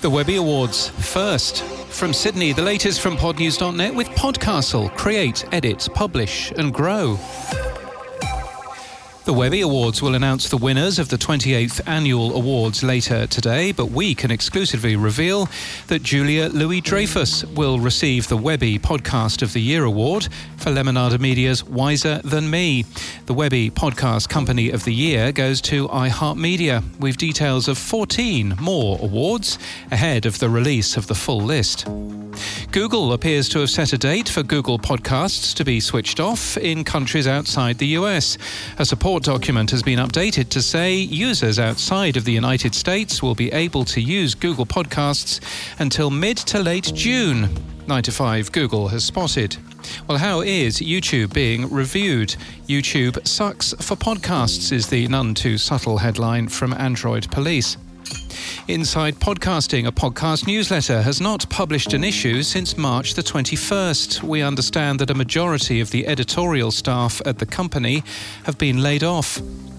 The Webby Awards first. From Sydney, the latest from podnews.net with Podcastle. Create, edit, publish and grow. The Webby Awards will announce the winners of the 28th Annual Awards later today, but we can exclusively reveal that Julia Louis-Dreyfus will receive the Webby Podcast of the Year Award for Lemonada Media's Wiser Than Me. The Webby Podcast Company of the Year goes to iHeartMedia. We've details of 14 more awards ahead of the release of the full list. Google appears to have set a date for Google Podcasts to be switched off in countries outside the US. A support document has been updated to say users outside of the United States will be able to use Google Podcasts until mid to late June. 9 to 5 Google has spotted. Well, how is YouTube being reviewed? YouTube sucks for podcasts is the none too subtle headline from Android Police. Inside Podcasting, a podcast newsletter, has not published an issue since March the 21st. We understand that a majority of the editorial staff at the company have been laid off.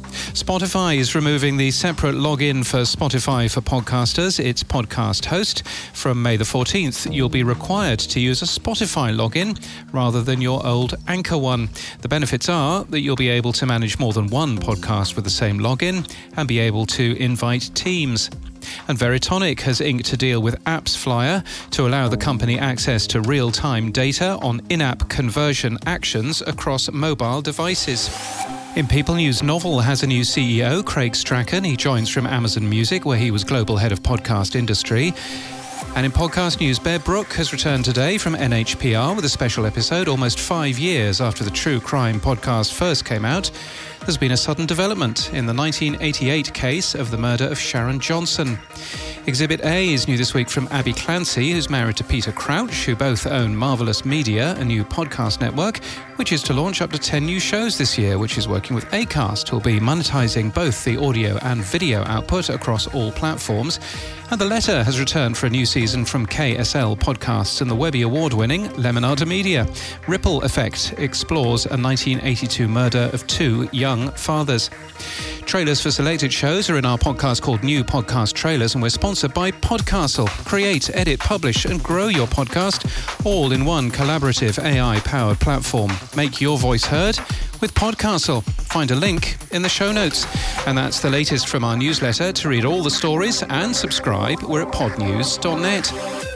Spotify is removing the separate login for Spotify for podcasters, its podcast host. From May the 14th, you'll be required to use a Spotify login rather than your old Anchor one. The benefits are that you'll be able to manage more than one podcast with the same login and be able to invite teams. And Veritonic has inked a deal with AppsFlyer to allow the company access to real-time data on in-app conversion actions across mobile devices. In People News, Novel has a new CEO, Craig Strachan. He joins from Amazon Music, where he was global head of podcast industry. And in podcast news, Bear Brook has returned today from NHPR with a special episode almost 5 years after the true crime podcast first came out. There's been a sudden development in the 1988 case of the murder of Sharon Johnson. Exhibit A is new this week from Abby Clancy, who's married to Peter Crouch, who both own Marvelous Media, a new podcast network, which is to launch up to 10 new shows this year, which is working with Acast, who'll be monetizing both the audio and video output across all platforms. And The Letter has returned for a new season from KSL Podcasts and the Webby Award-winning Lemonada Media. Ripple Effect explores a 1982 murder of two young fathers. Trailers for selected shows are in our podcast called New Podcast Trailers, and we're sponsored by Podcastle. Create, edit, publish and grow your podcast all in one collaborative AI-powered platform. Make your voice heard with Podcastle. Find a link in the show notes. And that's the latest from our newsletter. To read all the stories and subscribe, we're at podnews.net.